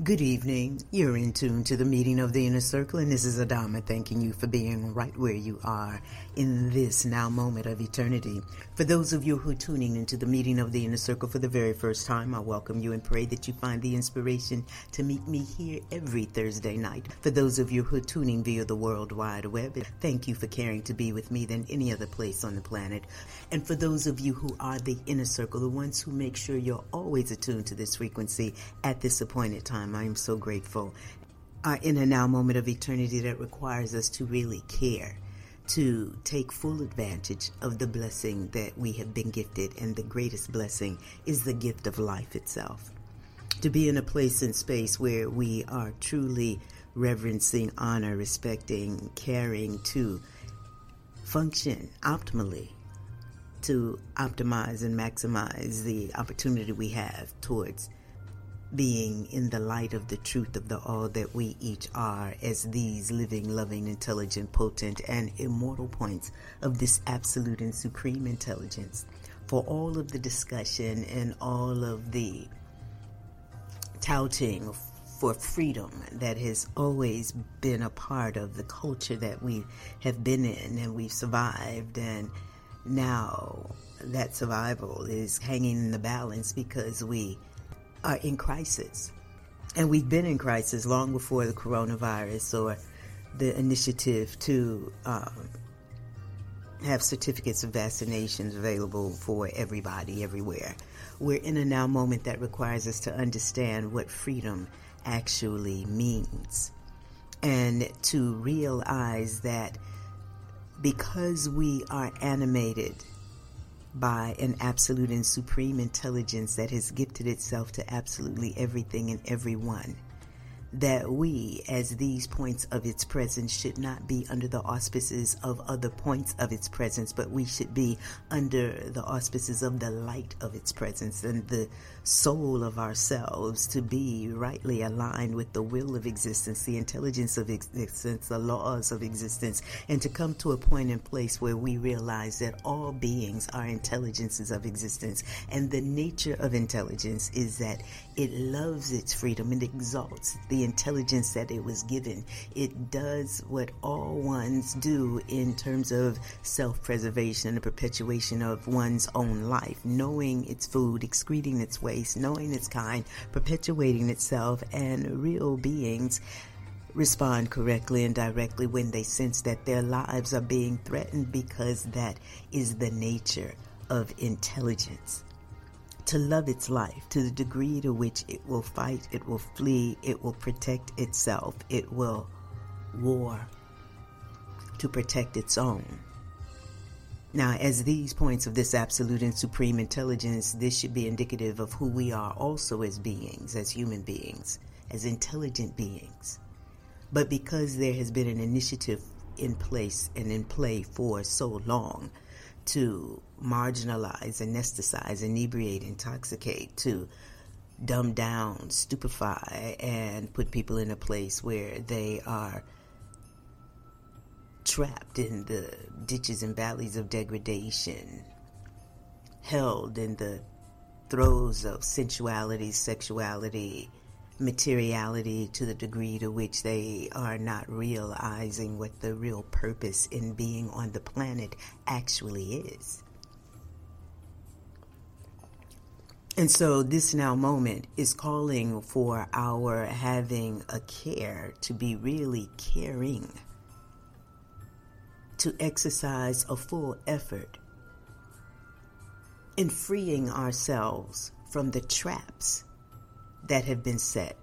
Good evening. You're in tune to the meeting of the Inner Circle, and this is Adama thanking you for being right where you are in this now moment of eternity. For those of you who are tuning into the meeting of the Inner Circle for the very first time, I welcome you and pray that you find the inspiration to meet me here every Thursday night. For those of you who are tuning via the World Wide Web, thank you for caring to be with me than any other place on the planet. And for those of you who are the Inner Circle, the ones who make sure you're always attuned to this frequency at this appointed time, I am so grateful. In a now moment of eternity that requires us to really care, to take full advantage of the blessing that we have been gifted, and the greatest blessing is the gift of life itself. To be in a place and space where we are truly reverencing, honor, respecting, caring, to function optimally, to optimize and maximize the opportunity we have towards being in the light of the truth of the all that we each are as these living, loving, intelligent, potent, and immortal points of this absolute and supreme intelligence. For all of the discussion and all of the touting for freedom that has always been a part of the culture that we have been in and we've survived, and now that survival is hanging in the balance because we are in crisis. And we've been in crisis long before the coronavirus or the initiative to have certificates of vaccinations available for everybody, everywhere. We're in a now moment that requires us to understand what freedom actually means, and to realize that because we are animated by an absolute and supreme intelligence that has gifted itself to absolutely everything and everyone, that we, as these points of its presence, should not be under the auspices of other points of its presence, but we should be under the auspices of the light of its presence and the soul of ourselves, to be rightly aligned with the will of existence, the intelligence of existence, the laws of existence, and to come to a point and place where we realize that all beings are intelligences of existence. And the nature of intelligence is that it loves its freedom and exalts the intelligence that it was given. It does what all ones do in terms of self-preservation and the perpetuation of one's own life, knowing its food, excreting its waste, knowing its kind, perpetuating itself. And real beings respond correctly and directly when they sense that their lives are being threatened, because that is the nature of intelligence. To love its life to the degree to which it will fight, it will flee, it will protect itself, it will war to protect its own. Now, as these points of this absolute and supreme intelligence, this should be indicative of who we are also as beings, as human beings, as intelligent beings. But because there has been an initiative in place and in play for so long to marginalize, anesthetize, inebriate, intoxicate, to dumb down, stupefy, and put people in a place where they are trapped in the ditches and valleys of degradation, held in the throes of sensuality, sexuality, materiality, to the degree to which they are not realizing what the real purpose in being on the planet actually is. And so this now moment is calling for our having a care, to be really caring, to exercise a full effort in freeing ourselves from the traps that have been set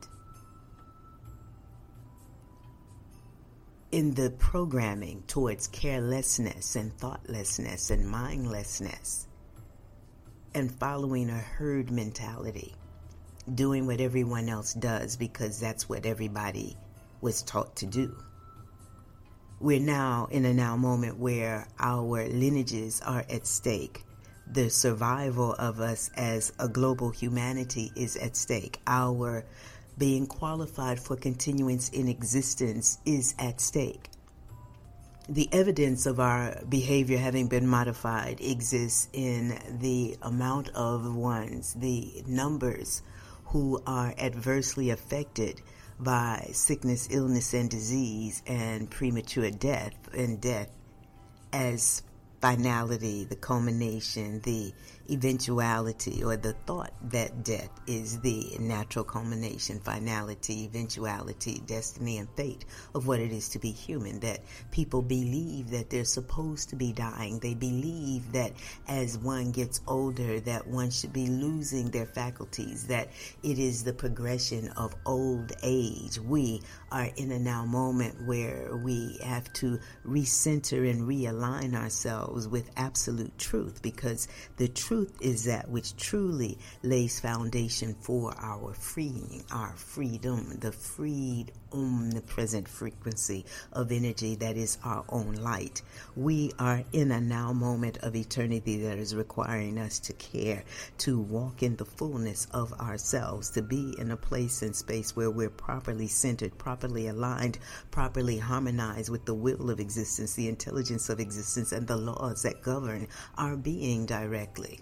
in the programming towards carelessness and thoughtlessness and mindlessness, and following a herd mentality, doing what everyone else does because that's what everybody was taught to do. We're now in a now moment where our lineages are at stake. The survival of us as a global humanity is at stake. Our being qualified for continuance in existence is at stake. The evidence of our behavior having been modified exists in the amount of ones, the numbers who are adversely affected by sickness, illness, and disease, and premature death, and death as finality, the culmination, the eventuality, or the thought that death is the natural culmination, finality, eventuality, destiny, and fate of what it is to be human. That people believe that they're supposed to be dying. They believe that as one gets older, that one should be losing their faculties, that it is the progression of old age. We are in a now moment where we have to recenter and realign ourselves with absolute truth, because the truth is that which truly lays foundation for our freeing, our freedom, the freed omnipresent frequency of energy that is our own light. We are in a now moment of eternity that is requiring us to care, to walk in the fullness of ourselves, to be in a place and space where we're properly centered, properly aligned, properly harmonized with the will of existence, the intelligence of existence, and the laws that govern our being directly.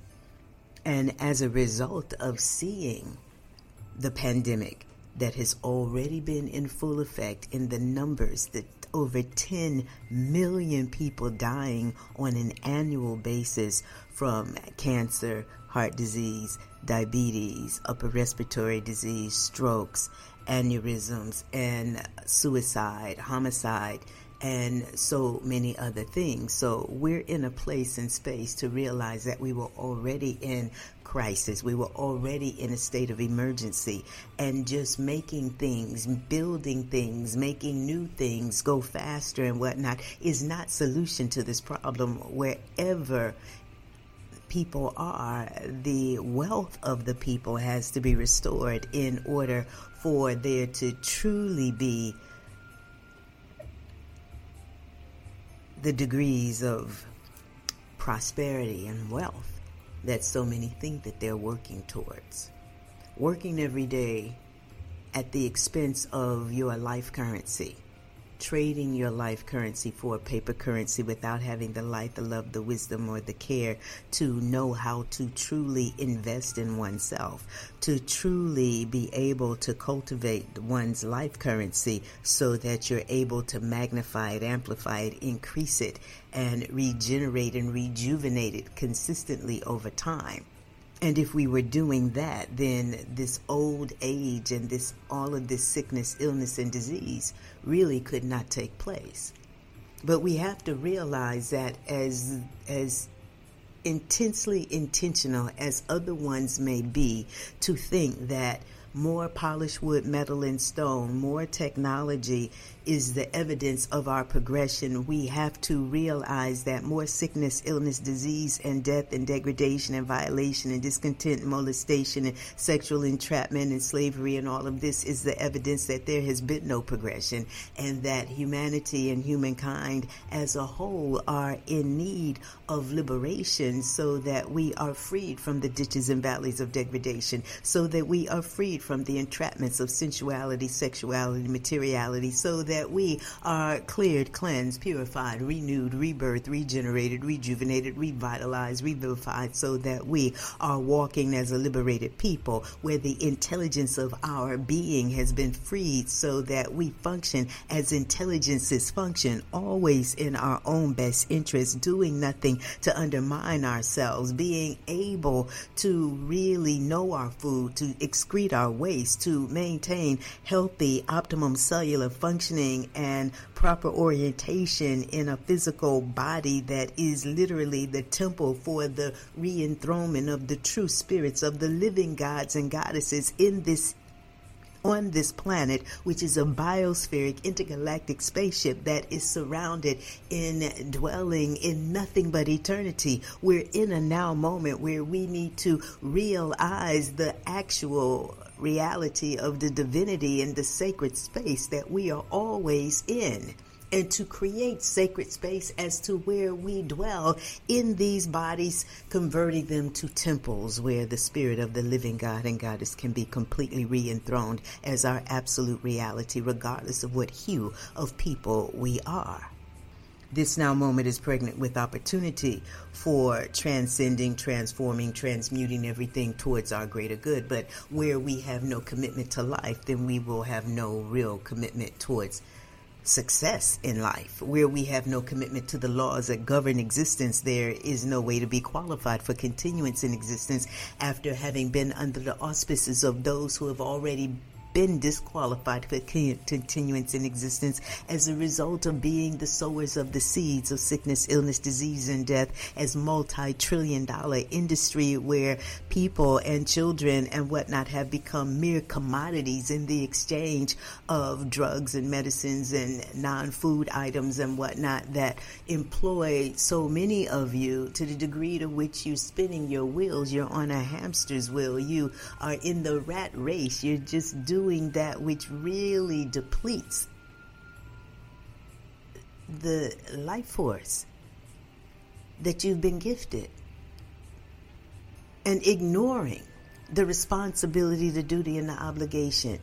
And as a result of seeing the pandemic that has already been in full effect in the numbers, that over 10 million people dying on an annual basis from cancer, heart disease, diabetes, upper respiratory disease, strokes, aneurysms, and suicide, homicide, and so many other things. So we're in a place and space to realize that we were already in crisis. We were already in a state of emergency, and just making things, building things, making new things go faster and whatnot is not solution to this problem. Wherever people are, the wealth of the people has to be restored in order for there to truly be the degrees of prosperity and wealth that so many think that they're working towards. Working every day at the expense of your life currency, trading your life currency for a paper currency without having the light, the love, the wisdom, or the care to know how to truly invest in oneself, to truly be able to cultivate one's life currency so that you're able to magnify it, amplify it, increase it, and regenerate and rejuvenate it consistently over time. And if we were doing that, then this old age and this all of this sickness, illness, and disease really could not take place. But we have to realize that as intensely intentional as other ones may be, to think that more polished wood, metal, and stone, more technology is the evidence of our progression. We have to realize that more sickness, illness, disease, and death, and degradation, and violation, and discontent, molestation, and sexual entrapment, and slavery, and all of this is the evidence that there has been no progression, and that humanity and humankind as a whole are in need of liberation, so that we are freed from the ditches and valleys of degradation, so that we are freed from the entrapments of sensuality, sexuality, materiality, so that we are cleared, cleansed, purified, renewed, rebirthed, regenerated, rejuvenated, revitalized, revivified, so that we are walking as a liberated people, where the intelligence of our being has been freed, so that we function as intelligences function, always in our own best interest, doing nothing to undermine ourselves, being able to really know our food, to excrete our waste, to maintain healthy, optimum cellular functioning and proper orientation in a physical body that is literally the temple for the re-enthronement of the true spirits of the living gods and goddesses on this planet, which is a biospheric intergalactic spaceship that is surrounded in dwelling in nothing but eternity. We're in a now moment where we need to realize the actual reality of the divinity and the sacred space that we are always in, and to create sacred space as to where we dwell in these bodies, converting them to temples where the spirit of the living God and goddess can be completely re-enthroned as our absolute reality, regardless of what hue of people we are. This now moment is pregnant with opportunity for transcending, transforming, transmuting everything towards our greater good. But where we have no commitment to life, then we will have no real commitment towards success in life. Where we have no commitment to the laws that govern existence, there is no way to be qualified for continuance in existence after having been under the auspices of those who have already been disqualified for continuance in existence as a result of being the sowers of the seeds of sickness, illness, disease, and death as multi-trillion-dollar industry where people and children and whatnot have become mere commodities in the exchange of drugs and medicines and non-food items and whatnot that employ so many of you to the degree to which you're spinning your wheels. You're on a hamster's wheel. You are in the rat race. You're just doing that which really depletes the life force that you've been gifted, and ignoring the responsibility, the duty, and the obligation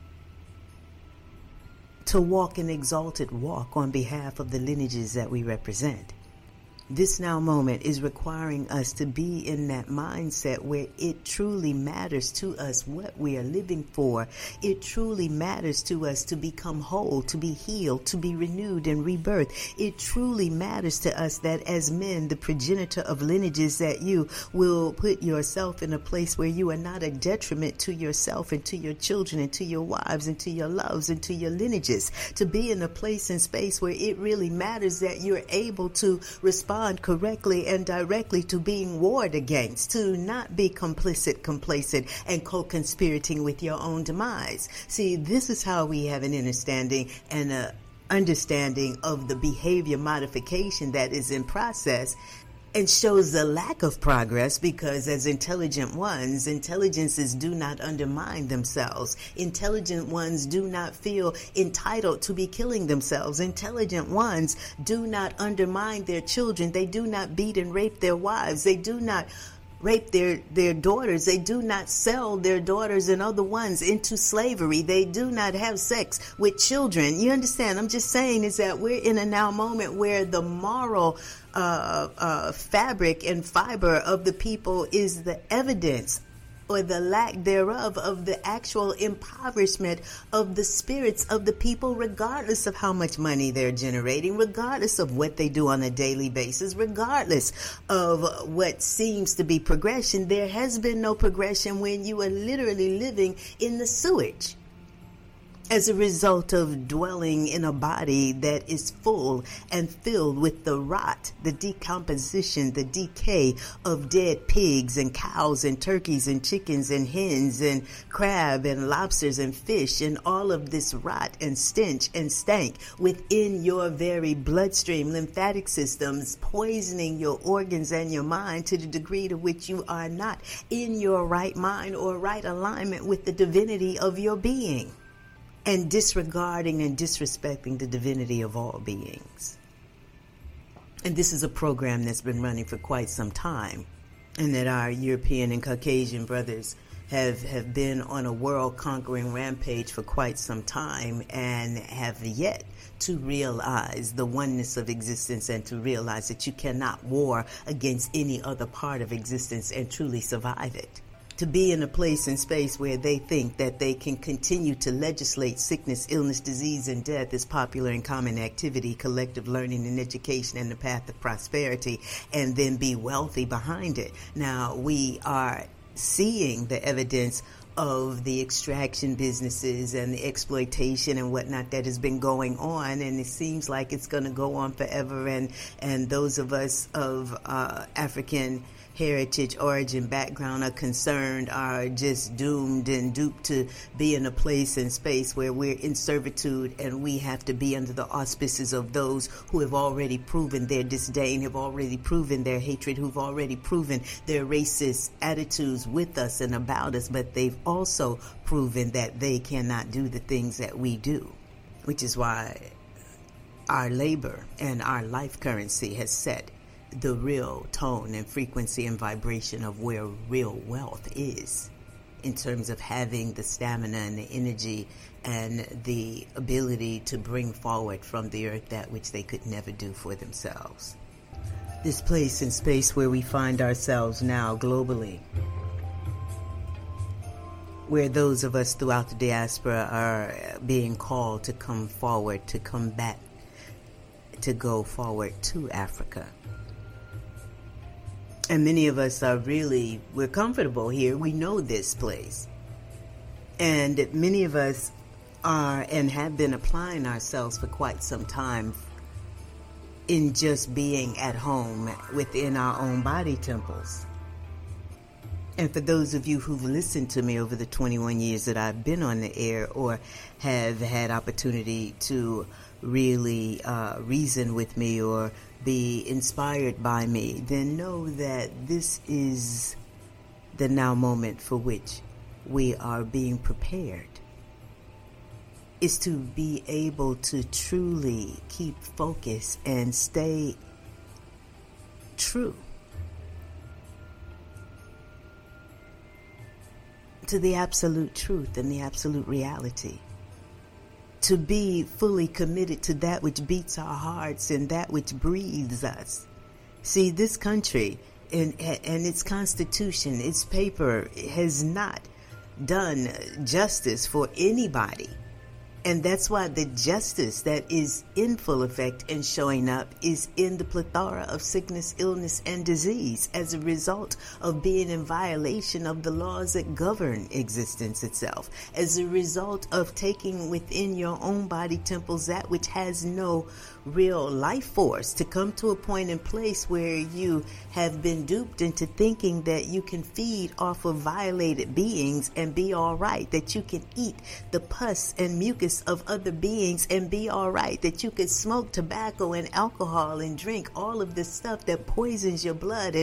to walk an exalted walk on behalf of the lineages that we represent. This now moment is requiring us to be in that mindset where it truly matters to us what we are living for. It truly matters to us to become whole, to be healed, to be renewed and rebirthed. It truly matters to us that as men, the progenitor of lineages, that you will put yourself in a place where you are not a detriment to yourself and to your children and to your wives and to your loves and to your lineages. To be in a place and space where it really matters that you're able to respond correctly and directly to being warred against, to not be complicit, complacent, and co-conspirating with your own demise. See, this is how we have an understanding and a understanding of the behavior modification that is in process, and shows the lack of progress because as intelligent ones, intelligences do not undermine themselves. Intelligent ones do not feel entitled to be killing themselves. Intelligent ones do not undermine their children. They do not beat and rape their wives. They do not rape their daughters. They do not sell their daughters and other ones into slavery. They do not have sex with children. You understand? I'm just saying is that we're in a now moment where the moral fabric and fiber of the people is the evidence or the lack thereof of the actual impoverishment of the spirits of the people, regardless of how much money they're generating, regardless of what they do on a daily basis, regardless of what seems to be progression. There has been no progression when you are literally living in the sewage as a result of dwelling in a body that is full and filled with the rot, the decomposition, the decay of dead pigs and cows and turkeys and chickens and hens and crab and lobsters and fish, and all of this rot and stench and stank within your very bloodstream, lymphatic systems, poisoning your organs and your mind to the degree to which you are not in your right mind or right alignment with the divinity of your being, and disregarding and disrespecting the divinity of all beings. And this is a program that's been running for quite some time, and that our European and Caucasian brothers have been on a world conquering rampage for quite some time and have yet to realize the oneness of existence and to realize that you cannot war against any other part of existence and truly survive it. To be in a place and space where they think that they can continue to legislate sickness, illness, disease, and death as popular and common activity, collective learning and education, and the path of prosperity, and then be wealthy behind it. Now, we are seeing the evidence of the extraction businesses and the exploitation and whatnot that has been going on, and it seems like it's going to go on forever, and those of us of African heritage, origin, background are concerned are just doomed and duped to be in a place and space where we're in servitude, and we have to be under the auspices of those who have already proven their disdain, have already proven their hatred, who've already proven their racist attitudes with us and about us, but they've also proven that they cannot do the things that we do, which is why our labor and our life currency has set the real tone and frequency and vibration of where real wealth is in terms of having the stamina and the energy and the ability to bring forward from the earth that which they could never do for themselves. This place and space where we find ourselves now globally, where those of us throughout the diaspora are being called to come forward, to come back, to go forward to Africa. And many of us are really, we're comfortable here. We know this place. And many of us are and have been applying ourselves for quite some time in just being at home within our own body temples. And for those of you who've listened to me over the 21 years that I've been on the air or have had opportunity to really reason with me or be inspired by me, then know that this is the now moment for which we are being prepared. Is to be able to truly keep focus and stay true to the absolute truth and the absolute reality. To be fully committed to that which beats our hearts and that which breathes us. See, this country and its constitution, its paper has not done justice for anybody. And that's why the justice that is in full effect and showing up is in the plethora of sickness, illness, and disease as a result of being in violation of the laws that govern existence itself, as a result of taking within your own body temples that which has no real life force, to come to a point and place where you have been duped into thinking that you can feed off of violated beings and be all right, that you can eat the pus and mucus of other beings and be all right, that you can smoke tobacco and alcohol and drink all of this stuff that poisons your blood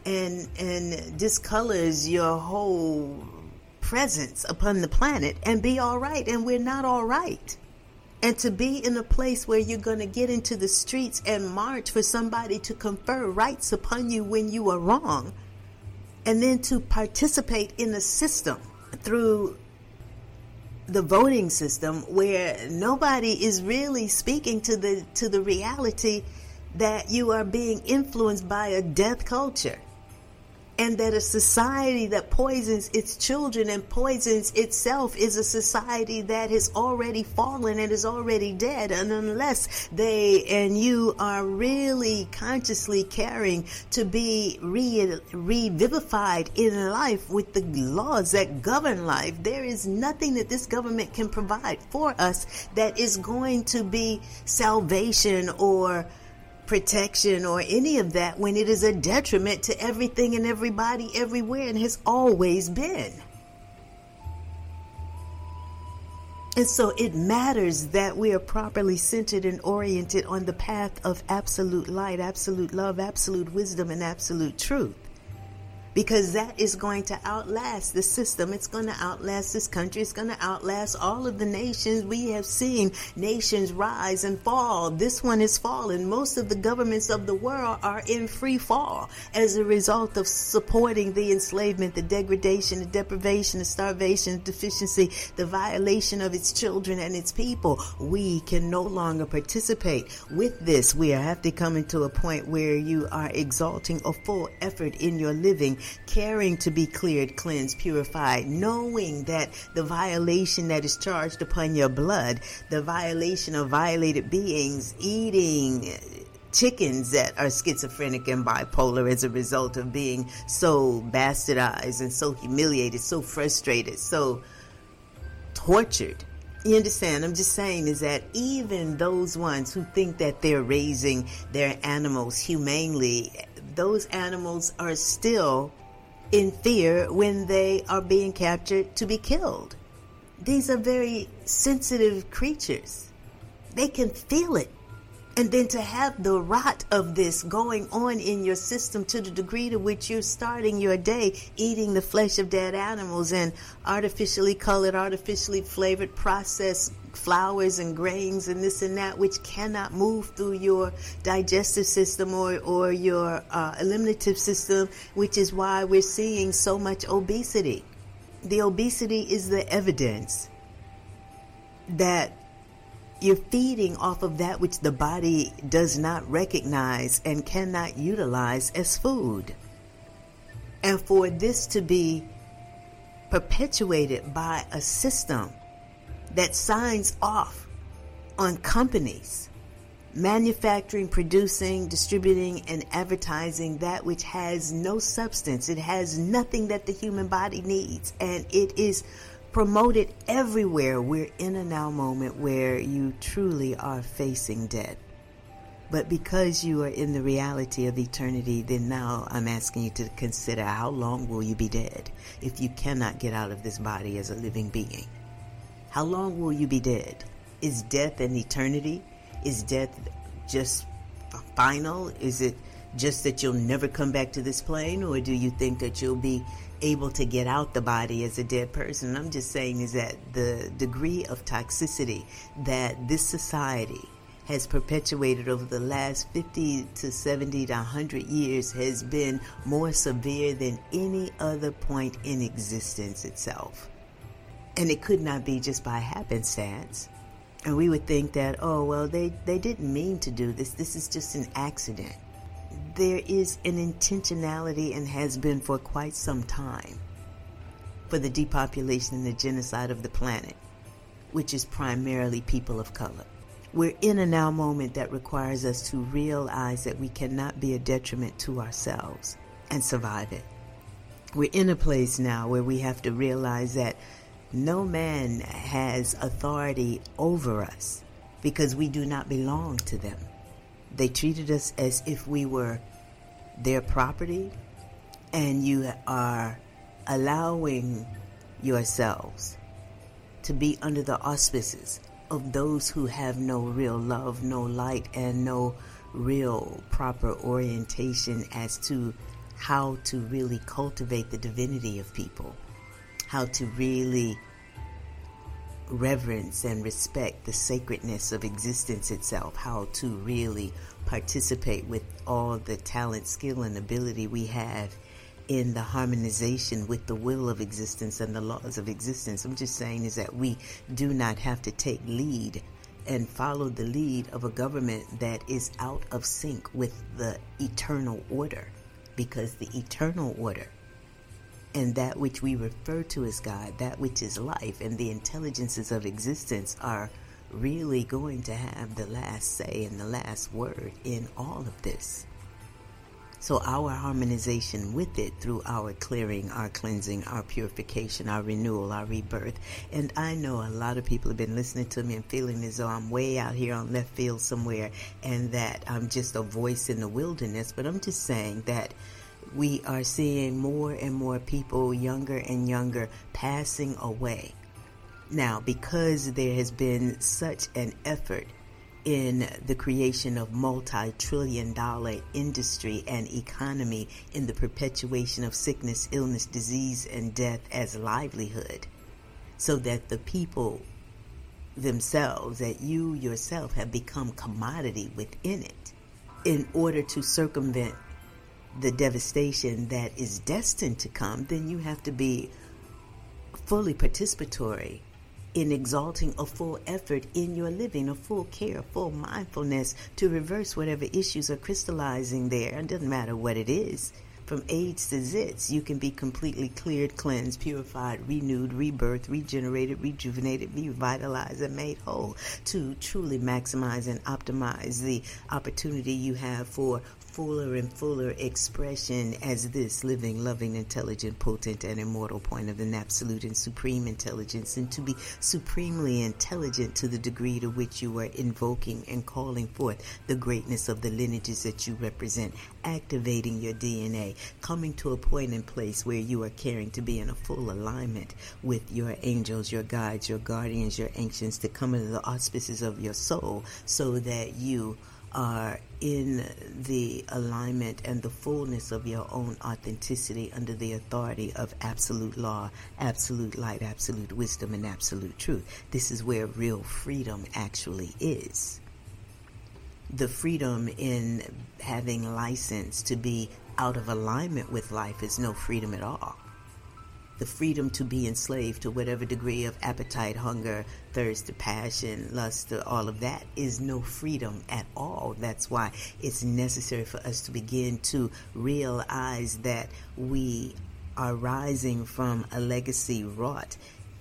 and discolors your whole presence upon the planet and be all right. And we're not all right. And to be in a place where you're going to get into the streets and march for somebody to confer rights upon you when you are wrong, and then to participate in a system through the voting system where nobody is really speaking to the reality that you are being influenced by a death culture. And that a society that poisons its children and poisons itself is a society that has already fallen and is already dead. And unless they and you are really consciously caring to be revivified in life with the laws that govern life, there is nothing that this government can provide for us that is going to be salvation or protection or any of that, when it is a detriment to everything and everybody everywhere and has always been. And so it matters that we are properly centered and oriented on the path of absolute light, absolute love, absolute wisdom, and absolute truth. Because that is going to outlast the system. It's going to outlast this country. It's going to outlast all of the nations. We have seen nations rise and fall. This one has fallen. Most of the governments of the world are in free fall as a result of supporting the enslavement, the degradation, the deprivation, the starvation, the deficiency, the violation of its children and its people. We can no longer participate with this. We have to come into a point where you are exalting a full effort in your living, caring to be cleared, cleansed, purified, knowing that the violation that is charged upon your blood, the violation of violated beings, eating chickens that are schizophrenic and bipolar as a result of being so bastardized and so humiliated, so frustrated, so tortured. You understand? I'm just saying is that even those ones who think that they're raising their animals humanely, those animals are still in fear when they are being captured to be killed. These are very sensitive creatures. They can feel it. And then to have the rot of this going on in your system to the degree to which you're starting your day eating the flesh of dead animals and artificially colored, artificially flavored, processed flours and grains and this and that, which cannot move through your digestive system or your eliminative system, which is why we're seeing so much obesity. The obesity is the evidence that you're feeding off of that which the body does not recognize and cannot utilize as food. And for this to be perpetuated by a system that signs off on companies manufacturing, producing, distributing, and advertising that which has no substance. It has nothing that the human body needs, and it is promoted everywhere. We're in a now moment where you truly are facing death. But because you are in the reality of eternity, then now I'm asking you to consider, how long will you be dead if you cannot get out of this body as a living being? How long will you be dead? Is death an eternity? Is death just final? Is it just that you'll never come back to this plane? Or do you think that you'll be able to get out the body as a dead person? I'm just saying is that the degree of toxicity that this society has perpetuated over the last 50 to 70 to 100 years has been more severe than any other point in existence itself. And it could not be just by happenstance. And we would think that, oh, well, they didn't mean to do this. This is just an accident. There is an intentionality, and has been for quite some time, for the depopulation and the genocide of the planet, which is primarily people of color. We're in a now moment that requires us to realize that we cannot be a detriment to ourselves and survive it. We're in a place now where we have to realize that no man has authority over us because we do not belong to them. They treated us as if we were their property, and you are allowing yourselves to be under the auspices of those who have no real love, no light, and no real proper orientation as to how to really cultivate the divinity of people, how to really reverence and respect the sacredness of existence itself, how to really participate with all the talent, skill, and ability we have in the harmonization with the will of existence and the laws of existence. I'm just saying is that we do not have to take lead and follow the lead of a government that is out of sync with the eternal order, because the eternal order and that which we refer to as God, that which is life, and the intelligences of existence are really going to have the last say and the last word in all of this. So our harmonization with it through our clearing, our cleansing, our purification, our renewal, our rebirth. And I know a lot of people have been listening to me and feeling as though I'm way out here on left field somewhere and that I'm just a voice in the wilderness. But I'm just saying that we are seeing more and more people, younger and younger, passing away. Now, because there has been such an effort in the creation of multi-trillion-dollar industry and economy in the perpetuation of sickness, illness, disease, and death as livelihood, so that the people themselves, that you yourself have become commodity within it, in order to circumvent the devastation that is destined to come, then you have to be fully participatory in exalting a full effort in your living, a full care, full mindfulness to reverse whatever issues are crystallizing there. It doesn't matter what it is. From AIDS to zits, you can be completely cleared, cleansed, purified, renewed, rebirthed, regenerated, rejuvenated, revitalized, and made whole to truly maximize and optimize the opportunity you have for fuller and fuller expression as this living, loving, intelligent, potent, and immortal point of an absolute and supreme intelligence, and to be supremely intelligent to the degree to which you are invoking and calling forth the greatness of the lineages that you represent, activating your DNA, coming to a point and place where you are caring to be in a full alignment with your angels, your guides, your guardians, your ancients, to come into the auspices of your soul so that you are in the alignment and the fullness of your own authenticity under the authority of absolute law, absolute light, absolute wisdom, and absolute truth. This is where real freedom actually is. The freedom in having license to be out of alignment with life is no freedom at all. The freedom to be enslaved to whatever degree of appetite, hunger, thirst, passion, lust, all of that is no freedom at all. That's why it's necessary for us to begin to realize that we are rising from a legacy wrought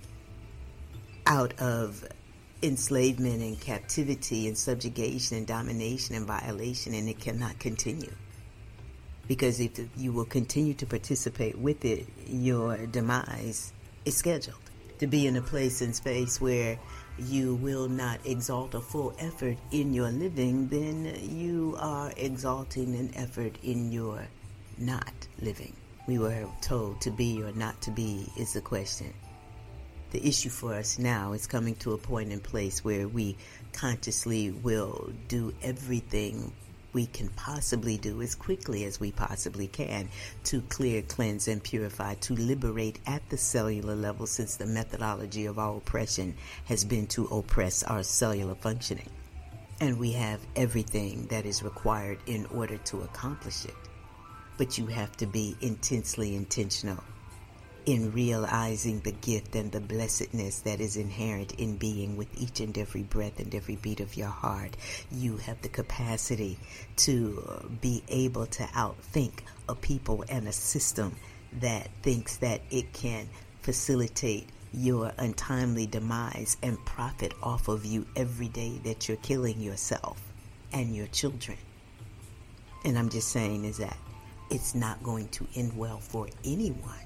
out of enslavement and captivity and subjugation and domination and violation, and it cannot continue. Because if you will continue to participate with it, your demise is scheduled. To be in a place and space where you will not exalt a full effort in your living, then you are exalting an effort in your not living. We were told to be or not to be is the question. The issue for us now is coming to a point in place where we consciously will do everything we can possibly do as quickly as we possibly can to clear, cleanse, and purify, to liberate at the cellular level, since the methodology of our oppression has been to oppress our cellular functioning. And we have everything that is required in order to accomplish it. But you have to be intensely intentional in realizing the gift and the blessedness that is inherent in being with each and every breath and every beat of your heart. You have the capacity to be able to outthink a people and a system that thinks that it can facilitate your untimely demise and profit off of you every day that you're killing yourself and your children. And I'm just saying is that it's not going to end well for anyone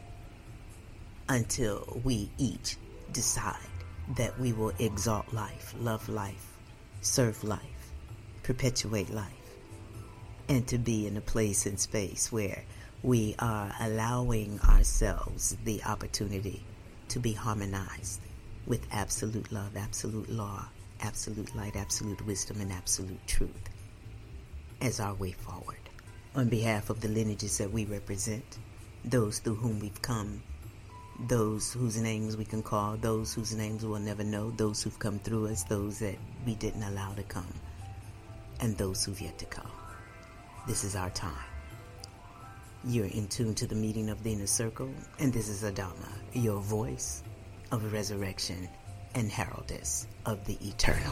until we each decide that we will exalt life, love life, serve life, perpetuate life, and to be in a place and space where we are allowing ourselves the opportunity to be harmonized with absolute love, absolute law, absolute light, absolute wisdom, and absolute truth as our way forward. On behalf of the lineages that we represent, those through whom we've come, those whose names we can call, those whose names we'll never know, those who've come through us, those that we didn't allow to come, and those who've yet to come. This is our time. You're in tune to the meeting of the inner circle, and this is Adama, your voice of resurrection and heraldess of the eternal.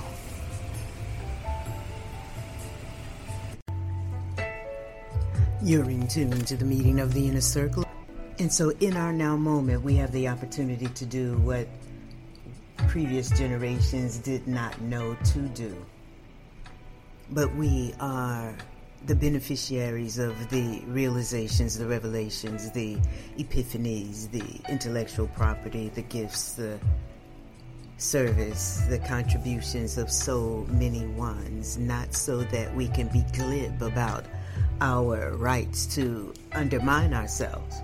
You're in tune to the meeting of the inner circle. And so in our now moment, we have the opportunity to do what previous generations did not know to do. But we are the beneficiaries of the realizations, the revelations, the epiphanies, the intellectual property, the gifts, the service, the contributions of so many ones, not so that we can be glib about our rights to undermine ourselves,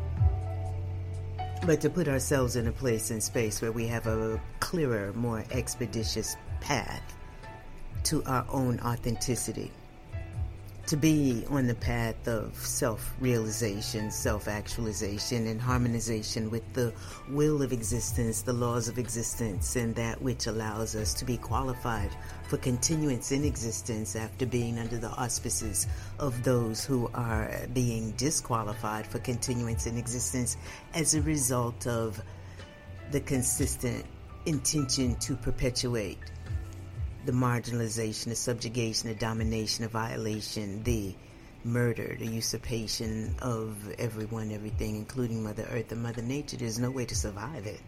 but to put ourselves in a place and space where we have a clearer, more expeditious path to our own authenticity. To be on the path of self-realization, self-actualization, and harmonization with the will of existence, the laws of existence, and that which allows us to be qualified for continuance in existence after being under the auspices of those who are being disqualified for continuance in existence as a result of the consistent intention to perpetuate the marginalization, the subjugation, the domination, the violation, the murder, the usurpation of everyone, everything, including Mother Earth and Mother Nature. There's no way to survive it.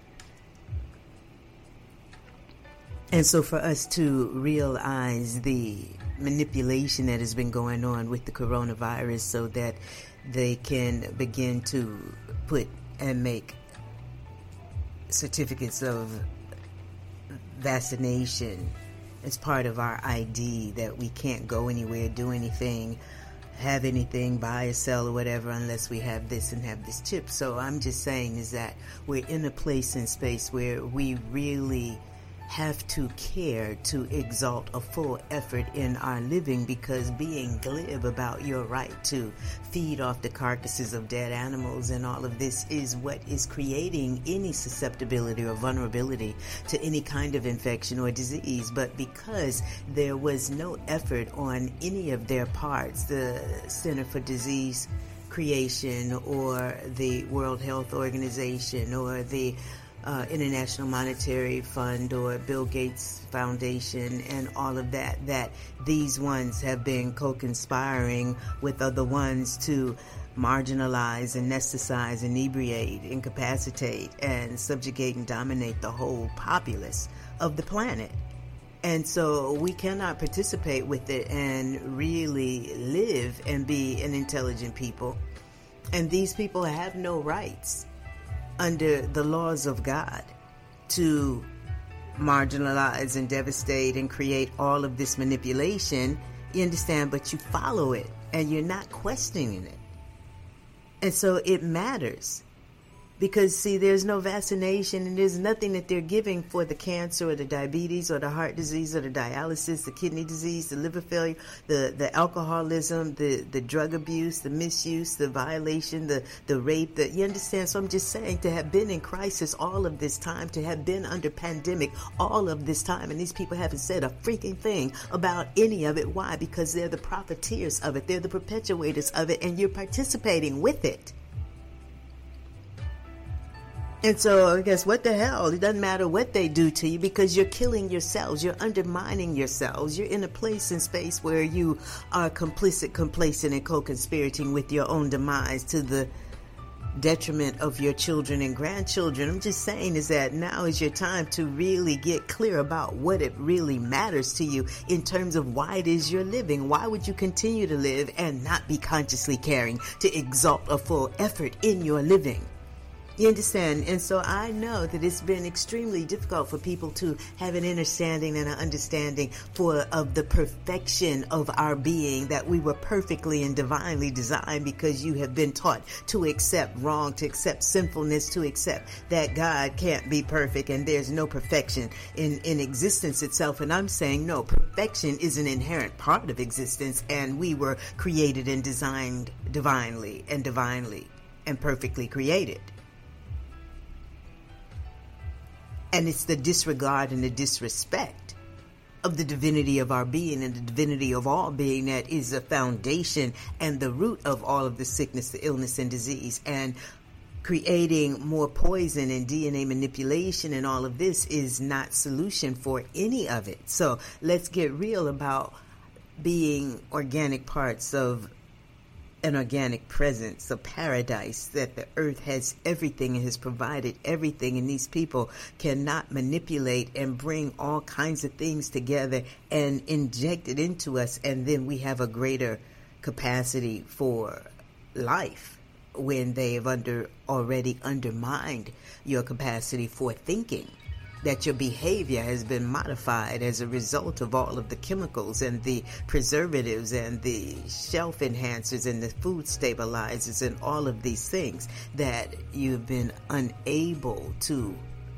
And so for us to realize the manipulation that has been going on with the coronavirus so that they can begin to put and make certificates of vaccination as part of our ID, that we can't go anywhere, do anything, have anything, buy or sell or whatever unless we have this and have this chip. So I'm just saying is that we're in a place and space where we really have to care to exalt a full effort in our living, because being glib about your right to feed off the carcasses of dead animals and all of this is what is creating any susceptibility or vulnerability to any kind of infection or disease. But because there was no effort on any of their parts, the Center for Disease creation or the World Health Organization or the International Monetary Fund or Bill Gates Foundation and all of that, that these ones have been co-conspiring with other ones to marginalize, anesthetize, inebriate, incapacitate, and subjugate and dominate the whole populace of the planet. And so we cannot participate with it and really live and be an intelligent people. And these people have no rights under the laws of God to marginalize and devastate and create all of this manipulation. You understand? But you follow it and you're not questioning it. And so it matters. Because, see, there's no vaccination and there's nothing that they're giving for the cancer or the diabetes or the heart disease or the dialysis, the kidney disease, the liver failure, the alcoholism, the drug abuse, the misuse, the violation, the rape. You understand? So I'm just saying, to have been in crisis all of this time, to have been under pandemic all of this time, and these people haven't said a freaking thing about any of it. Why? Because they're the profiteers of it. They're the perpetuators of it, and you're participating with it. And so I guess what the hell? It doesn't matter what they do to you because you're killing yourselves. You're undermining yourselves. You're in a place and space where you are complicit, complacent, and co-conspirating with your own demise to the detriment of your children and grandchildren. I'm just saying is that now is your time to really get clear about what it really matters to you in terms of why it is you're living. Why would you continue to live and not be consciously caring to exalt a full effort in your living? You understand? And so I know that it's been extremely difficult for people to have an understanding and an understanding of the perfection of our being, that we were perfectly and divinely designed, because you have been taught to accept wrong, to accept sinfulness, to accept that God can't be perfect and there's no perfection in existence itself. And I'm saying, no, perfection is an inherent part of existence, and we were created and designed divinely and perfectly created. And it's the disregard and the disrespect of the divinity of our being and the divinity of all being that is the foundation and the root of all of the sickness, the illness, and disease. And creating more poison and DNA manipulation and all of this is not solution for any of it. So let's get real about being organic parts of an organic presence, a paradise, that the earth has everything and has provided everything, and these people cannot manipulate and bring all kinds of things together and inject it into us, and then we have a greater capacity for life when they have already undermined your capacity for thinking. That your behavior has been modified as a result of all of the chemicals and the preservatives and the shelf enhancers and the food stabilizers and all of these things, that you've been unable to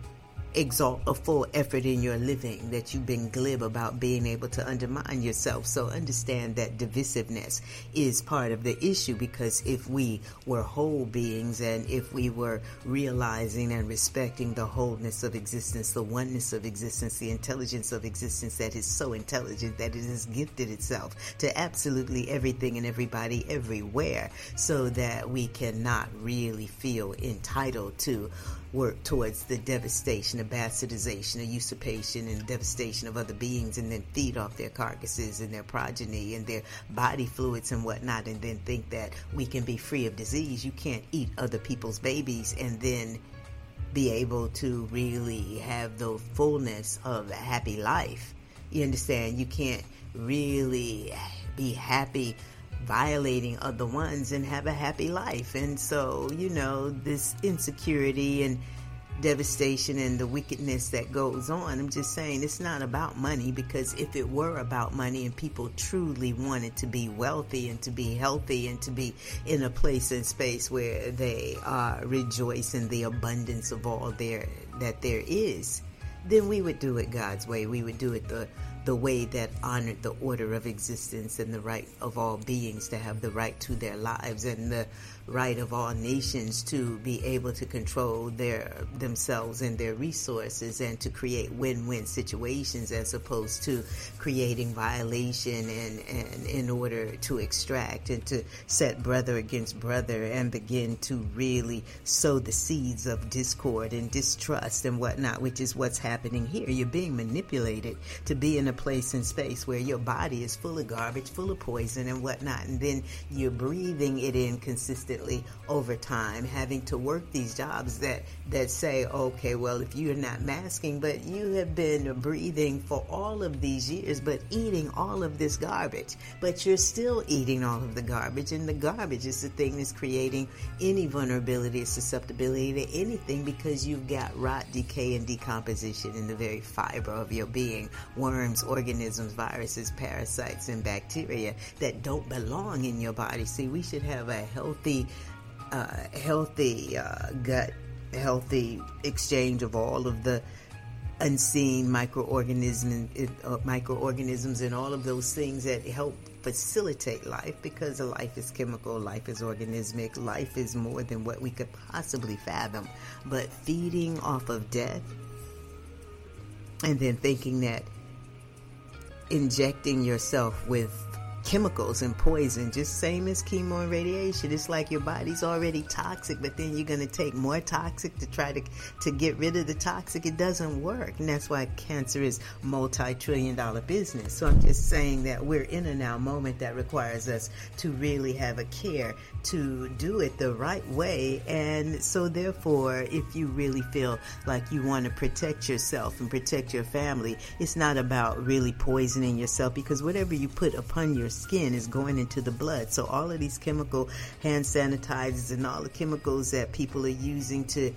exalt a full effort in your living, that you've been glib about being able to undermine yourself. So understand that divisiveness is part of the issue, because if we were whole beings and if we were realizing and respecting the wholeness of existence, the oneness of existence, the intelligence of existence that is so intelligent that it has gifted itself to absolutely everything and everybody everywhere, so that we cannot really feel entitled to work towards the devastation, the bastardization, the usurpation, and devastation of other beings, and then feed off their carcasses and their progeny and their body fluids and whatnot, and then think that we can be free of disease. You can't eat other people's babies and then be able to really have the fullness of a happy life. You understand? You can't really be happy violating other ones and have a happy life. And so, this insecurity and devastation and the wickedness that goes on, I'm just saying it's not about money, because if it were about money and people truly wanted to be wealthy and to be healthy and to be in a place and space where they rejoice in the abundance of all that there is, then we would do it God's way. We would do it the the way that honored the order of existence and the right of all beings to have the right to their lives, and the right of all nations to be able to control themselves and their resources, and to create win-win situations, as opposed to creating violation and in order to extract and to set brother against brother and begin to really sow the seeds of discord and distrust and whatnot, which is what's happening here. You're being manipulated to be in a place and space where your body is full of garbage, full of poison and whatnot, and then you're breathing it in consistently over time, having to work these jobs that say, okay, well, if you're not masking, but you have been breathing for all of these years, but eating all of this garbage, but you're still eating all of the garbage, and the garbage is the thing that's creating any vulnerability or susceptibility to anything, because you've got rot, decay, and decomposition in the very fiber of your being. Worms, organisms, viruses, parasites, and bacteria that don't belong in your body. See, we should have a healthy gut, healthy exchange of all of the unseen microorganisms and all of those things that help facilitate life, because life is chemical, life is organismic, life is more than what we could possibly fathom. But feeding off of death and then thinking that injecting yourself with chemicals and poison, just same as chemo and radiation, it's like your body's already toxic, but then you're going to take more toxic to try to get rid of the toxic. It doesn't work, and that's why cancer is multi-trillion-dollar business. So I'm just saying that we're in a now moment that requires us to really have a care to do it the right way. And so therefore, if you really feel like you want to protect yourself and protect your family, it's not about really poisoning yourself, because whatever you put upon your skin is going into the blood. So all of these chemical hand sanitizers and all the chemicals that people are using to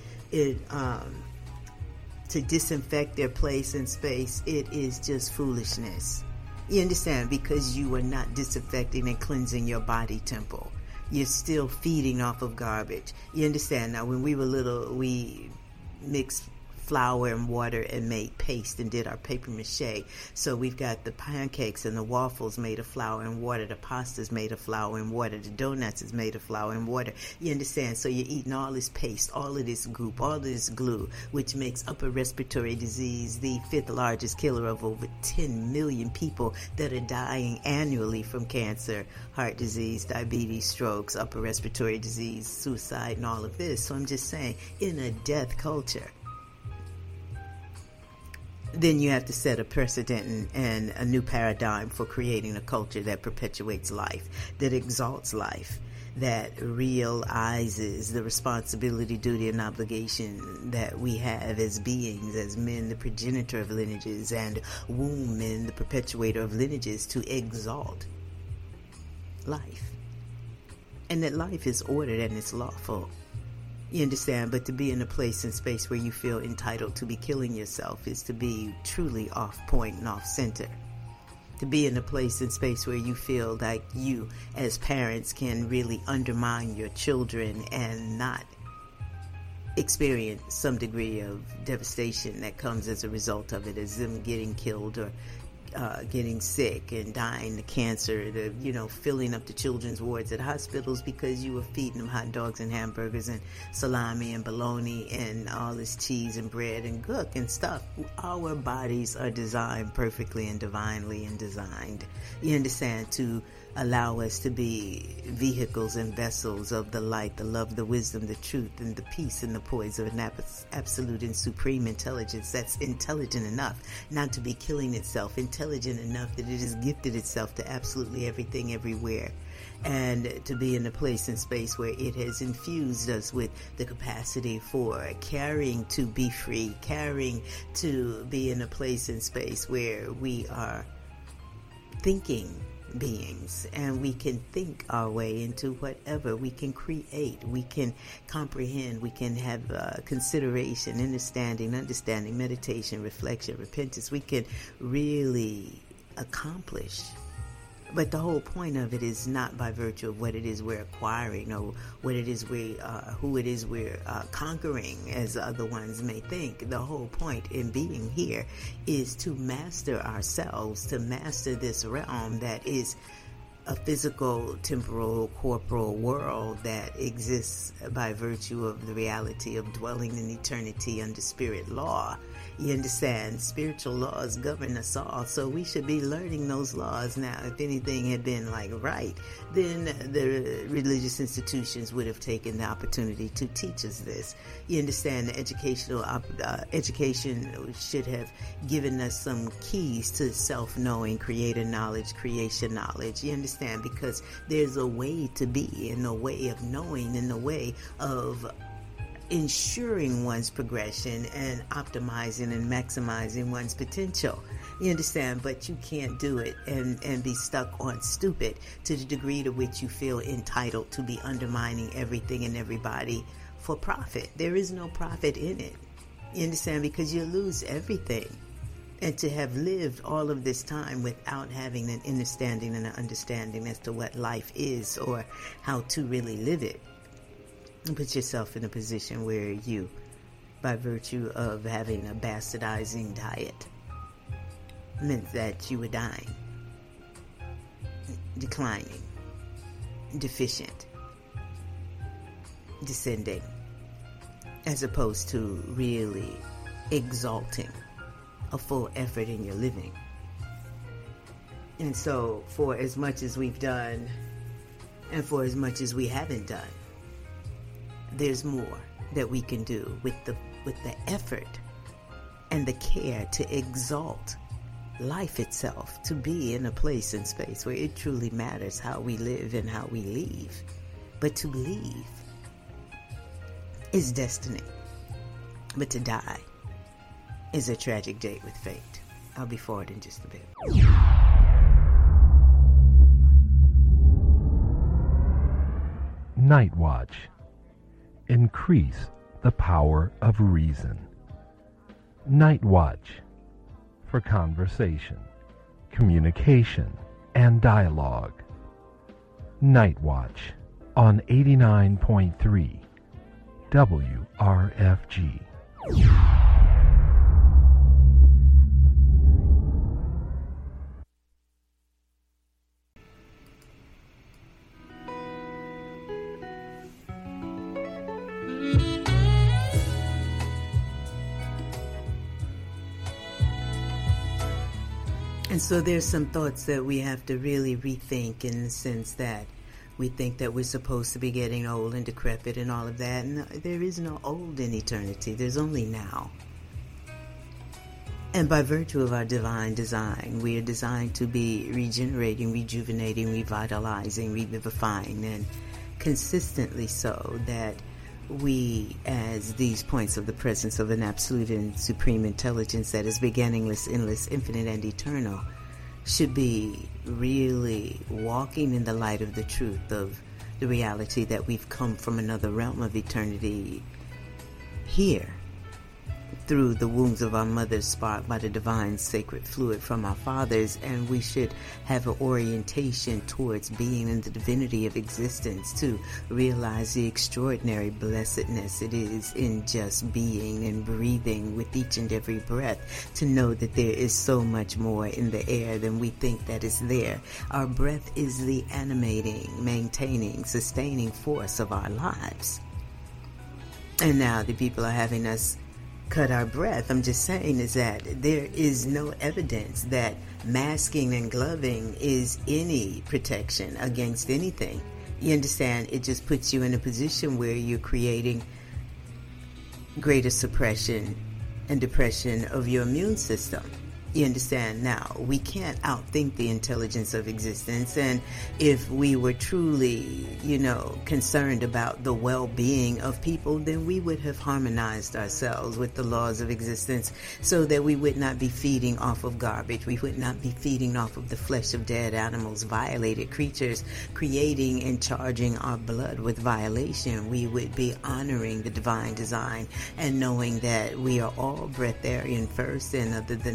disinfect their place and space, it is just foolishness. You understand? Because you are not disinfecting and cleansing your body temple. You're still feeding off of garbage. You understand? Now, when we were little, we mixed flour and water and made paste and did our paper mache. So we've got the pancakes and the waffles made of flour and water, the pasta's made of flour and water, the donuts is made of flour and water. You understand? So you're eating all this paste, all of this goop, all of this glue, which makes upper respiratory disease the 5th largest killer of over 10 million people that are dying annually from cancer, heart disease, diabetes, strokes, upper respiratory disease, suicide, and all of this. So I'm just saying, in a death culture, then you have to set a precedent and a new paradigm for creating a culture that perpetuates life, that exalts life, that realizes the responsibility, duty, and obligation that we have as beings, as men, the progenitor of lineages, and womb men, the perpetuator of lineages, to exalt life. And that life is ordered and it's lawful. You understand? But to be in a place and space where you feel entitled to be killing yourself is to be truly off point and off center. To be in a place and space where you feel like you as parents can really undermine your children and not experience some degree of devastation that comes as a result of it, as them getting killed or getting sick and dying to cancer, filling up the children's wards at hospitals because you were feeding them hot dogs and hamburgers and salami and bologna and all this cheese and bread and gook and stuff. Our bodies are designed perfectly and divinely and designed, you understand, to allow us to be vehicles and vessels of the light, the love, the wisdom, the truth, and the peace and the poise of an absolute and supreme intelligence that's intelligent enough not to be killing itself, intelligent enough that it has gifted itself to absolutely everything everywhere, and to be in a place and space where it has infused us with the capacity for caring to be free, caring to be in a place and space where we are thinking beings, and we can think our way into whatever. We can create, we can comprehend, we can have consideration, understanding, meditation, reflection, repentance. We can really accomplish But the whole point of it is not by virtue of what it is we're acquiring or what it is who it is we're conquering, as other ones may think. The whole point in being here is to master ourselves, to master this realm that is a physical, temporal, corporal world that exists by virtue of the reality of dwelling in eternity under spirit law. You understand? Spiritual laws govern us all, so we should be learning those laws. Now, if anything had been like right, then the religious institutions would have taken the opportunity to teach us this. You understand? The education should have given us some keys to self-knowing, creator knowledge, creation knowledge. You understand? Because there's a way to be, and a way of knowing, and a way of ensuring one's progression and optimizing and maximizing one's potential. You understand? But you can't do it and be stuck on stupid to the degree to which you feel entitled to be undermining everything and everybody for profit. There is no profit in it. You understand? Because you lose everything. And to have lived all of this time without having an understanding and an understanding as to what life is or how to really live it, put yourself in a position where you, by virtue of having a bastardizing diet, meant that you were dying, declining, deficient, descending, as opposed to really exalting a full effort in your living. And so, for as much as we've done, and for as much as we haven't done, there's more that we can do with the effort and the care to exalt life itself, to be in a place and space where it truly matters how we live and how we leave. But to leave is destiny. But to die is a tragic date with fate. I'll be forward in just a bit. Night Watch. Increase the power of reason. Night Watch for conversation, communication, and dialogue. Night Watch on 89.3 WRFG. And so there's some thoughts that we have to really rethink, in the sense that we think that we're supposed to be getting old and decrepit and all of that. And there is no old in eternity. There's only now. And by virtue of our divine design, we are designed to be regenerating, rejuvenating, revitalizing, revivifying, and consistently so, that we, as these points of the presence of an absolute and supreme intelligence that is beginningless, endless, infinite, and eternal, should be really walking in the light of the truth of the reality that we've come from another realm of eternity here, through the wombs of our mothers, sparked by the divine sacred fluid from our fathers, and we should have an orientation towards being in the divinity of existence, to realize the extraordinary blessedness it is in just being and breathing with each and every breath, to know that there is so much more in the air than we think that is there. Our breath is the animating, maintaining, sustaining force of our lives. And now the people are having us cut our breath. I'm just saying is that there is no evidence that masking and gloving is any protection against anything. You understand? It just puts you in a position where you're creating greater suppression and depression of your immune system. You understand? Now, we can't outthink the intelligence of existence, and if we were truly, concerned about the well-being of people, then we would have harmonized ourselves with the laws of existence so that we would not be feeding off of garbage. We would not be feeding off of the flesh of dead animals, violated creatures, creating and charging our blood with violation. We would be honoring the divine design and knowing that we are all breatharian first, and other than that, our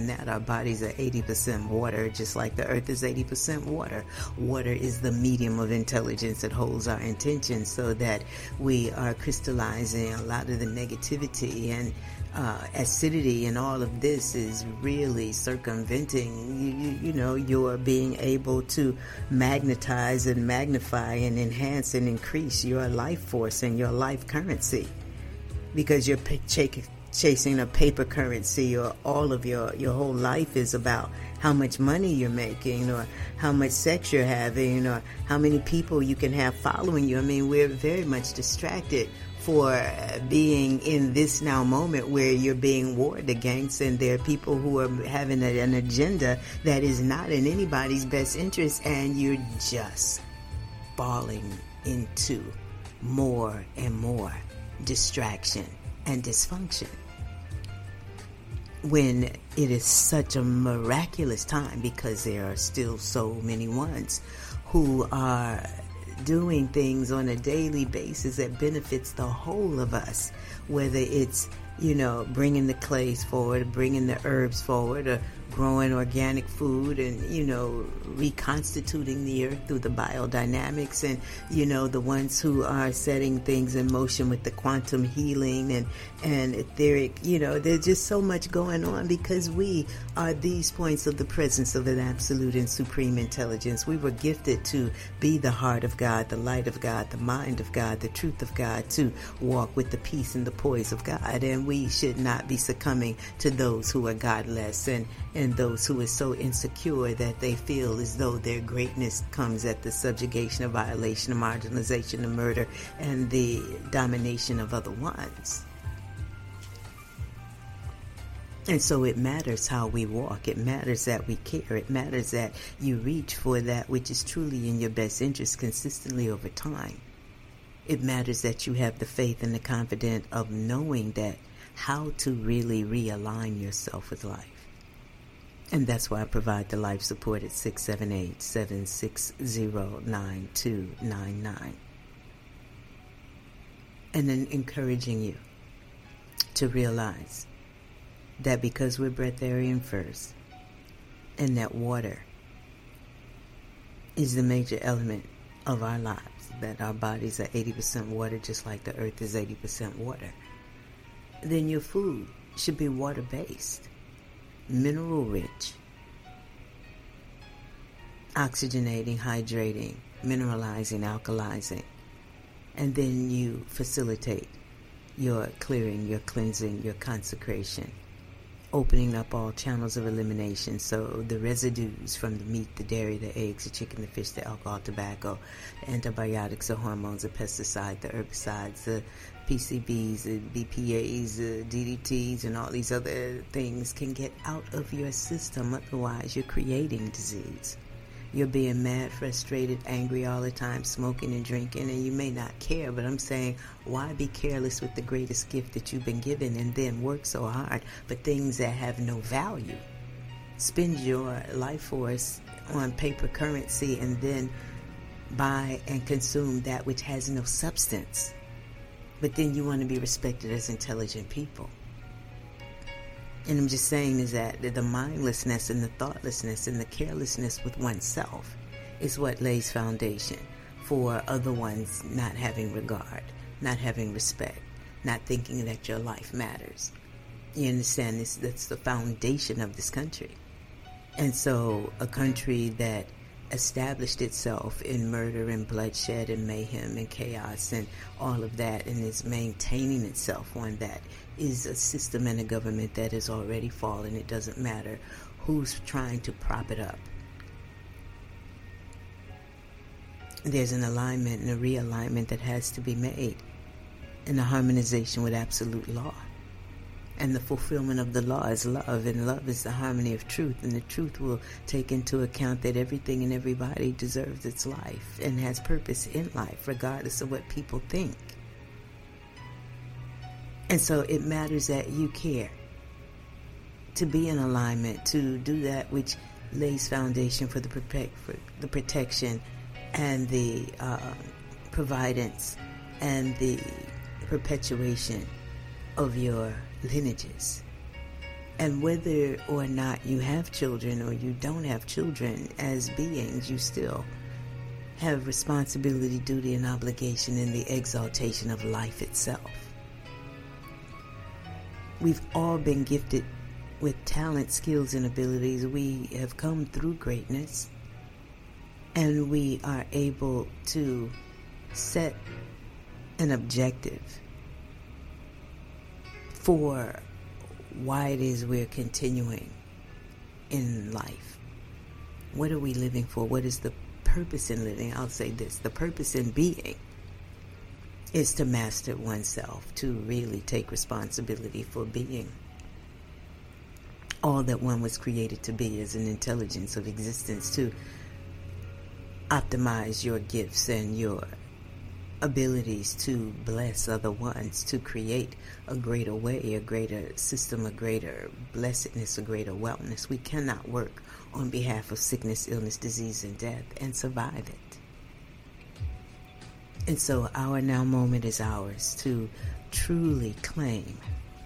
bodies are 80% water, just like the earth is 80% water. Water is the medium of intelligence that holds our intentions, so that we are crystallizing a lot of the negativity and acidity, and all of this is really circumventing you're being able to magnetize and magnify and enhance and increase your life force and your life currency, because you're chasing a paper currency, or all of your whole life is about how much money you're making, or how much sex you're having, or how many people you can have following you. I mean, we're very much distracted for being in this now moment where you're being warred against, and there are people who are having an agenda that is not in anybody's best interest, and you're just falling into more and more distraction and dysfunction, when it is such a miraculous time, because there are still so many ones who are doing things on a daily basis that benefits the whole of us, whether it's bringing the clays forward, bringing the herbs forward, or growing organic food, and reconstituting the earth through the biodynamics, and the ones who are setting things in motion with the quantum healing and etheric. There's just so much going on, because we are these points of the presence of an absolute and supreme intelligence. We were gifted to be the heart of God, the light of God, the mind of God, the truth of God, to walk with the peace and the poise of God, and we should not be succumbing to those who are godless and those who are so insecure that they feel as though their greatness comes at the subjugation, of violation, of marginalization, of murder, and the domination of other ones. And so it matters how we walk. It matters that we care. It matters that you reach for that which is truly in your best interest consistently over time. It matters that you have the faith and the confidence of knowing that how to really realign yourself with life. And that's why I provide the life support at 678-760-9299. And then encouraging you to realize that because we're breatharian first, and that water is the major element of our lives, that our bodies are 80% water, just like the earth is 80% water, then your food should be water-based, mineral-rich, oxygenating, hydrating, mineralizing, alkalizing, and then you facilitate your clearing, your cleansing, your consecration, opening up all channels of elimination, so the residues from the meat, the dairy, the eggs, the chicken, the fish, the alcohol, tobacco, the antibiotics, the hormones, the pesticides, the herbicides, the PCBs, the BPAs, the DDTs, and all these other things can get out of your system. Otherwise, you're creating disease. You're being mad, frustrated, angry all the time, smoking and drinking, and you may not care, but I'm saying, why be careless with the greatest gift that you've been given and then work so hard for things that have no value? Spend your life force on paper currency and then buy and consume that which has no substance. But then you want to be respected as intelligent people. And I'm just saying is that the mindlessness and the thoughtlessness and the carelessness with oneself is what lays foundation for other ones not having regard, not having respect, not thinking that your life matters. You understand this? That's the foundation of this country. And so a country that established itself in murder and bloodshed and mayhem and chaos and all of that, and is maintaining itself on that, is a system and a government that has already fallen. It doesn't matter who's trying to prop it up. There's an alignment and a realignment that has to be made, and a harmonization with absolute law. And the fulfillment of the law is love, and love is the harmony of truth, and the truth will take into account that everything and everybody deserves its life and has purpose in life, regardless of what people think. And so it matters that you care to be in alignment, to do that which lays foundation for the protection and the providence and the perpetuation of your lineages. And whether or not you have children or you don't have children, as beings, you still have responsibility, duty, and obligation in the exaltation of life itself. We've all been gifted with talent, skills, and abilities. We have come through greatness, and we are able to set an objective for why it is we're continuing in life. What are we living for? What is the purpose in living? I'll say this: the purpose in being is to master oneself, to really take responsibility for being all that one was created to be as an intelligence of existence, to optimize your gifts and your abilities to bless other ones, to create a greater way, a greater system, a greater blessedness, a greater wellness. We cannot work on behalf of sickness, illness, disease, and death and survive it. And so our now moment is ours to truly claim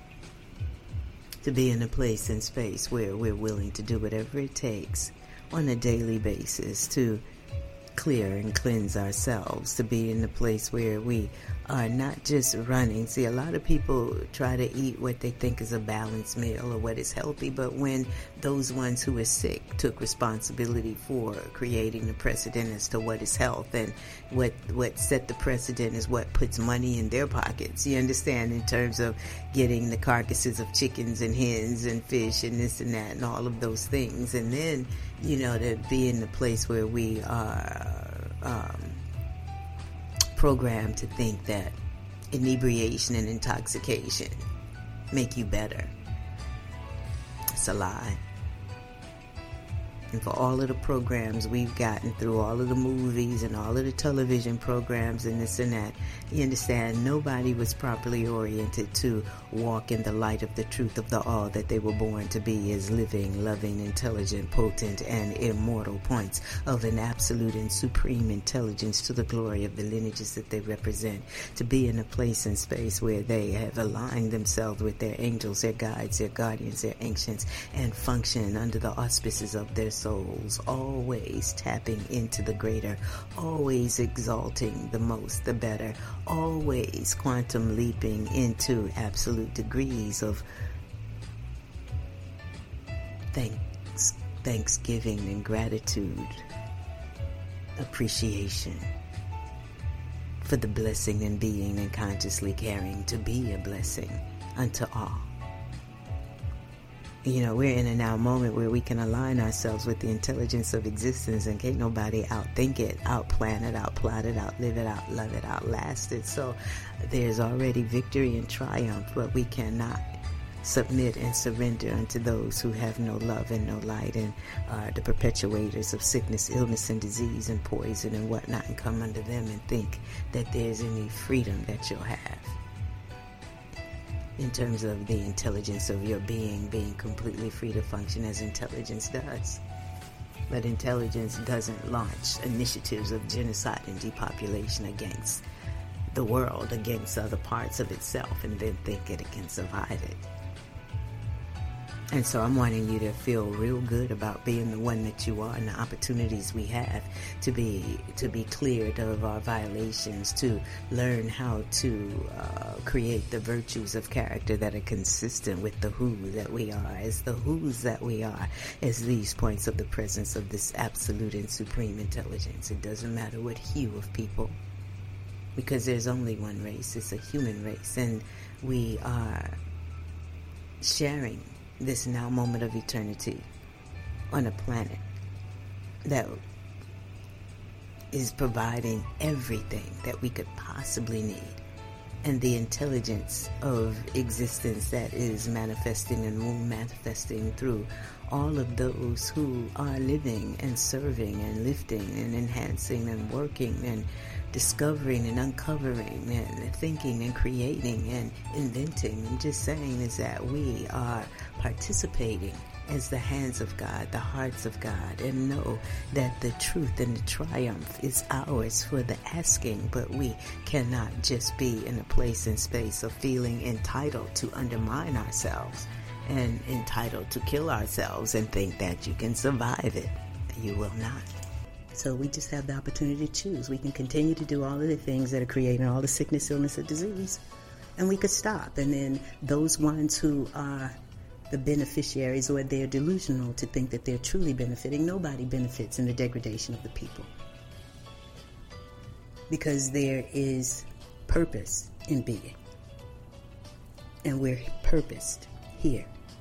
to be in a place and space where we're willing to do whatever it takes on a daily basis to clear and cleanse ourselves, to be in the place where we are not just running. See, a lot of people try to eat what they think is a balanced meal or what is healthy, but when those ones who are sick took responsibility for creating the precedent as to what is health, and what set the precedent is what puts money in their pockets, you understand, in terms of getting the carcasses of chickens and hens and fish and this and that and all of those things. And then, to be in the place where we are programmed to think that inebriation and intoxication make you better. It's a lie. And for all of the programs we've gotten through, all of the movies and all of the television programs and this and that, you understand, nobody was properly oriented to walk in the light of the truth of the all that they were born to be, as living, loving, intelligent, potent, and immortal points of an absolute and supreme intelligence to the glory of the lineages that they represent, to be in a place and space where they have aligned themselves with their angels, their guides, their guardians, their ancients, and function under the auspices of their souls, always tapping into the greater, always exalting the most, the better, always quantum leaping into absolute degrees of thanksgiving and gratitude, appreciation for the blessing and being, and consciously caring to be a blessing unto all. We're in a now moment where we can align ourselves with the intelligence of existence, and can't nobody outthink it, outplan it, outplot it, outlive it, outlove it, outlast it. So there's already victory and triumph, but we cannot submit and surrender unto those who have no love and no light, and are the perpetuators of sickness, illness, and disease, and poison and whatnot, and come under them and think that there's any freedom that you'll have in terms of the intelligence of your being completely free to function as intelligence does. But intelligence doesn't launch initiatives of genocide and depopulation against the world, against other parts of itself, and then think it can survive it. And so I'm wanting you to feel real good about being the one that you are, and the opportunities we have to be cleared of our violations, to learn how to create the virtues of character that are consistent with the who that we are, as the who's that we are, as these points of the presence of this absolute and supreme intelligence. It doesn't matter what hue of people, because there's only one race. It's a human race, and we are sharing this now moment of eternity on a planet that is providing everything that we could possibly need, and the intelligence of existence that is manifesting and manifesting through all of those who are living and serving and lifting and enhancing and working and discovering and uncovering and thinking and creating and inventing. I'm just saying is that we are participating as the hands of God, the hearts of God, and know that the truth and the triumph is ours for the asking. But we cannot just be in a place and space of feeling entitled to undermine ourselves and entitled to kill ourselves and think that you can survive it. You will not. So we just have the opportunity to choose. We can continue to do all of the things that are creating all the sickness, illness, and disease, and we could stop. And then those ones who are the beneficiaries, or they're delusional to think that they're truly benefiting, nobody benefits in the degradation of the people. Because there is purpose in being. And we're purposed here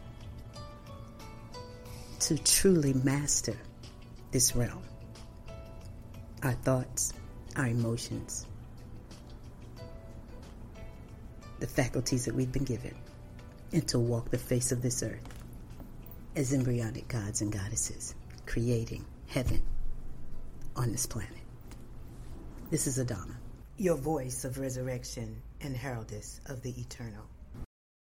to truly master this realm. Our thoughts, our emotions, the faculties that we've been given, and to walk the face of this earth as embryonic gods and goddesses, creating heaven on this planet. This is Adana, your voice of resurrection and heraldess of the eternal.